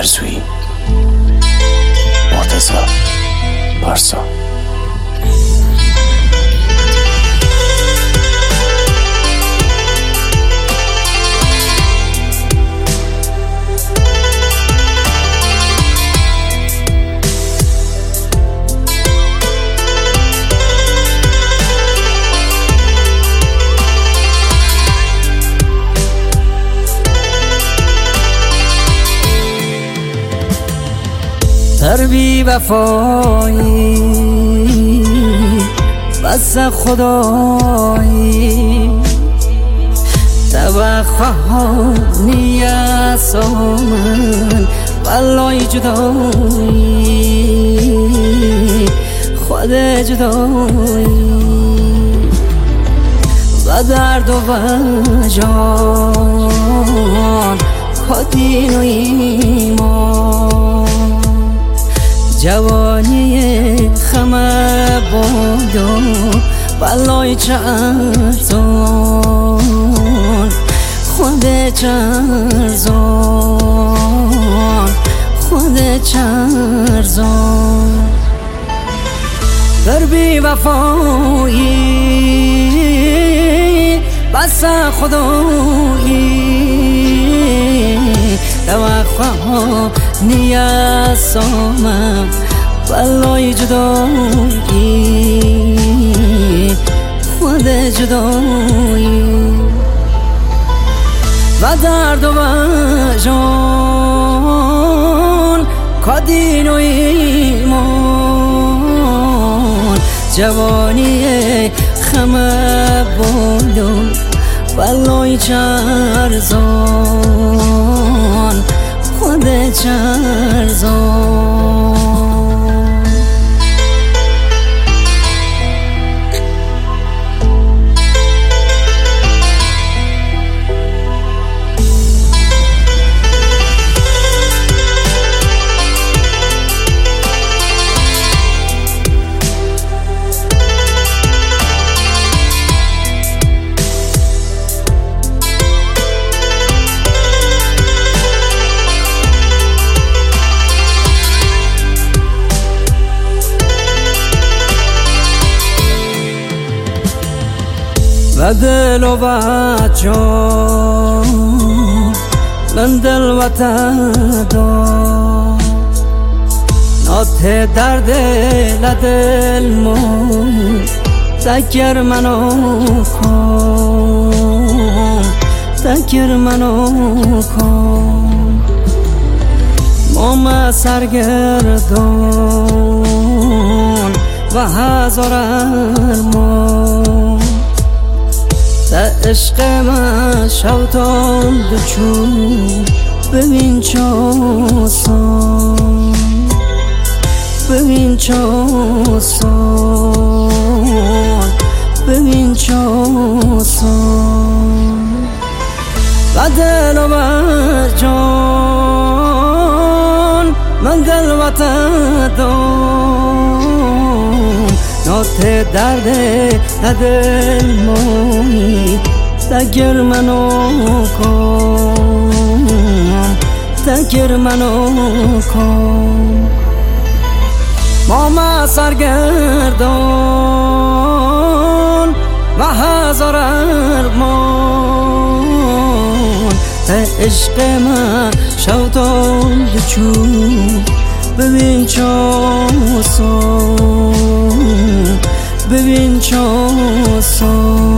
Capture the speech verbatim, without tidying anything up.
ترسویی مرتضی پارسا. در بی وفایی بس خدایی توخانی از من والای جدایی خود جدایی و درد و جان کدین و ایمان جوانی خمه بودو بلای چرزان خود چرزان خود چرزان در بی وفایی بس خدایی توخوا نیاسامم بلای جدایی خود جدایی و درد و جان کدین و ایمان جوانی خمه بودم بلای چرزان خود چرزان. و دل و جان من دل و تدار نات در دل دل مون تکر منو کن تکر منو کن مام سرگردان و هزار ارمان تا عشق من شوتان بچون ببین چوسان ببین چوسان ببین چوسان و دل و جان من دل و تدان نات درد دل موی تگر منو کن تگر منو کن ماما سرگردان و هزار ارمان تا عشق من شوتان بچون ببین چوسان ببین چوسان